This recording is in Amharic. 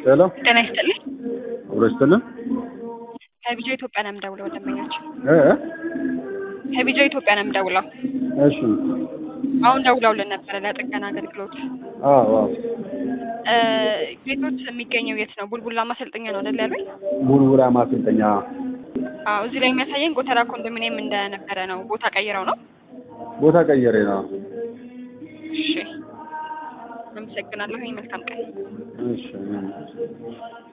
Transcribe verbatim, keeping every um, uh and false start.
ሄሎ ጤና ይስጥልኝ። አብሮ ይስጥልን። ከቢጆ ኢትዮጵያ ነው የምደውለው ደንበኛችን። እ እ ከቢጆ ኢትዮጵያ ነው የምደውለው። እሺ አሁን ደውለውልን ነበረ ለጥገና አገልግሎት። አዎ አዎ እ ቤቶች የሚገኘው የት ነው? ቡልቡላ ማሰልጠኛ ነው አይደል ያሉኝ? ቡልቡላ ማሰልጠኛ። አዎ እዚህ ላይ የሚያሳየን ጎተራ ኮንዶሚኒየም እንደነበረ ነው። ቦታ ቀይረው ነው? ቦታ ቀየሬ ነው። እሺ አመሰግናለሁ። መልካም ቀን። እሺ